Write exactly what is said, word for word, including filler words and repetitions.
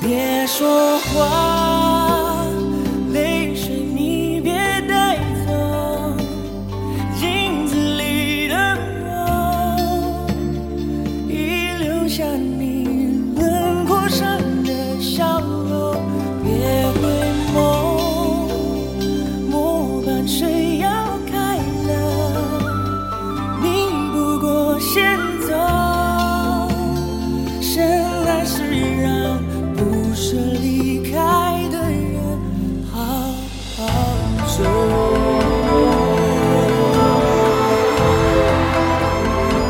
别说话，泪水你别带走，镜子里的我，已留下你轮廓上的笑容。别回眸，末班睡